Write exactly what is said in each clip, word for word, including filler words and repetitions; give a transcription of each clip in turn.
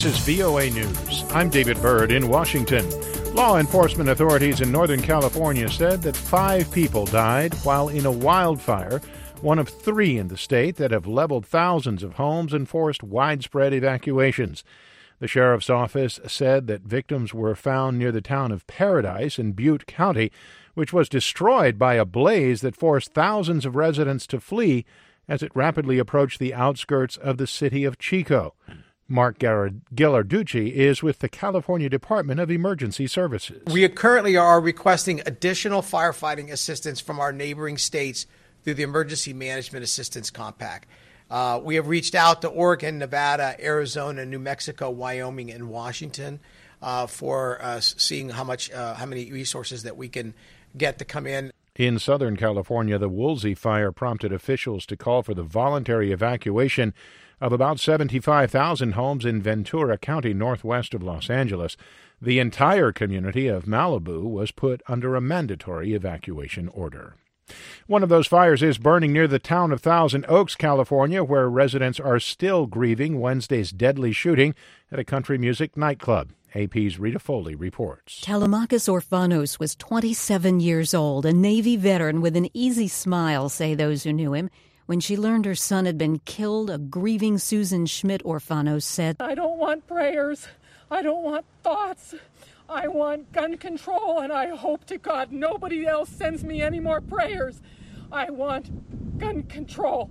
This is V O A News. I'm David Byrd in Washington. Law enforcement authorities in Northern California said that five people died while in a wildfire, one of three in the state that have leveled thousands of homes and forced widespread evacuations. The sheriff's office said that victims were found near the town of Paradise in Butte County, which was destroyed by a blaze that forced thousands of residents to flee as it rapidly approached the outskirts of the city of Chico. Mark Ghilarducci is with the California Department of Emergency Services. We currently are requesting additional firefighting assistance from our neighboring states through the Emergency Management Assistance Compact. Uh, we have reached out to Oregon, Nevada, Arizona, New Mexico, Wyoming, and Washington uh, for uh, seeing how much, uh, how many resources that we can get to come in. In Southern California, the Woolsey fire prompted officials to call for the voluntary evacuation of about seventy-five thousand homes in Ventura County, northwest of Los Angeles. The entire community of Malibu was put under a mandatory evacuation order. One of those fires is burning near the town of Thousand Oaks, California, where residents are still grieving Wednesday's deadly shooting at a country music nightclub. A P's Rita Foley reports. Telemachus Orphanos was twenty-seven years old, a Navy veteran with an easy smile, say those who knew him. When she learned her son had been killed, a grieving Susan Schmidt Orphanos said, I don't want prayers. I don't want thoughts. I want gun control, and I hope to God nobody else sends me any more prayers. I want gun control.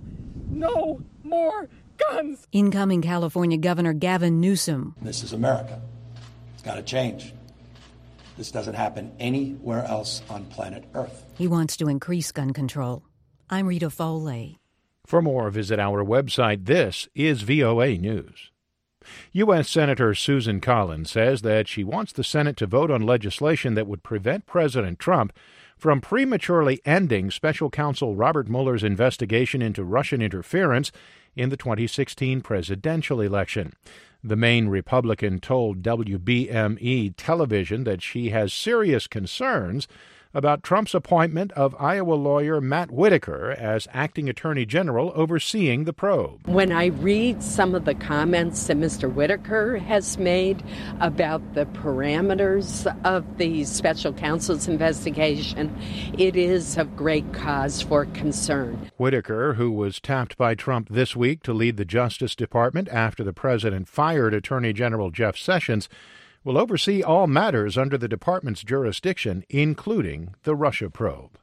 No more guns. Incoming California Governor Gavin Newsom. This is America. It's got to change. This doesn't happen anywhere else on planet Earth. He wants to increase gun control. I'm Rita Foley. For more, visit our website. This is V O A News. U S. Senator Susan Collins says that she wants the Senate to vote on legislation that would prevent President Trump from prematurely ending Special Counsel Robert Mueller's investigation into Russian interference in the twenty sixteen presidential election. The Maine Republican told W B M E television that she has serious concerns about Trump's appointment of Iowa lawyer Matt Whitaker as acting attorney general overseeing the probe. When I read some of the comments that Mister Whitaker has made about the parameters of the special counsel's investigation, it is of great cause for concern. Whitaker, who was tapped by Trump this week to lead the Justice Department after the president fired Attorney General Jeff Sessions, will oversee all matters under the department's jurisdiction, including the Russia probe.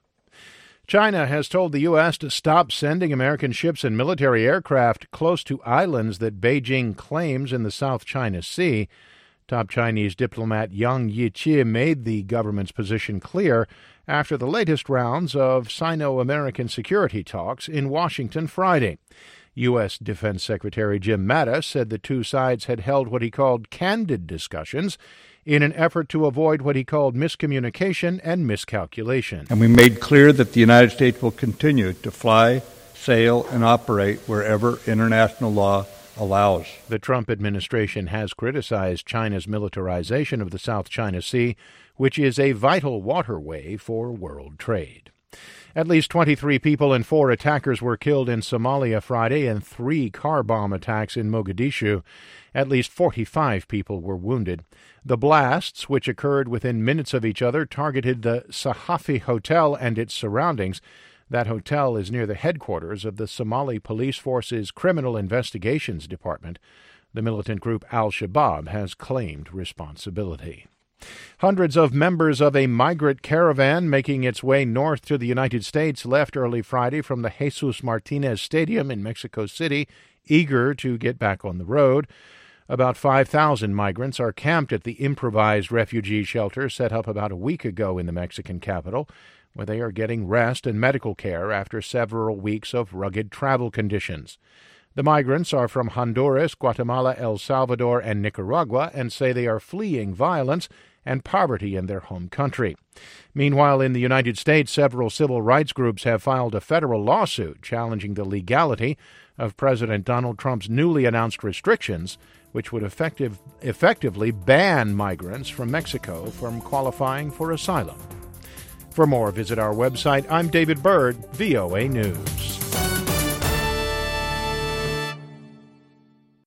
China has told the U S to stop sending American ships and military aircraft close to islands that Beijing claims in the South China Sea. Top Chinese diplomat Yang Jiechi made the government's position clear after the latest rounds of Sino-American security talks in Washington Friday. U S. Defense Secretary Jim Mattis said the two sides had held what he called candid discussions in an effort to avoid what he called miscommunication and miscalculation. And we made clear that the United States will continue to fly, sail, and operate wherever international law allows. The Trump administration has criticized China's militarization of the South China Sea, which is a vital waterway for world trade. At least twenty-three people and four attackers were killed in Somalia Friday in three car bomb attacks in Mogadishu. At least forty-five people were wounded. The blasts, which occurred within minutes of each other, targeted the Sahafi Hotel and its surroundings. That hotel is near the headquarters of the Somali Police Force's Criminal Investigations Department. The militant group Al-Shabaab has claimed responsibility. Hundreds of members of a migrant caravan making its way north to the United States left early Friday from the Jesus Martinez Stadium in Mexico City, eager to get back on the road. About five thousand migrants are camped at the improvised refugee shelter set up about a week ago in the Mexican capital, where they are getting rest and medical care after several weeks of rugged travel conditions. The migrants are from Honduras, Guatemala, El Salvador, and Nicaragua, and say they are fleeing violence and poverty in their home country. Meanwhile, in the United States, several civil rights groups have filed a federal lawsuit challenging the legality of President Donald Trump's newly announced restrictions, which would effective, effectively ban migrants from Mexico from qualifying for asylum. For more, visit our website. I'm David Byrd, V O A News.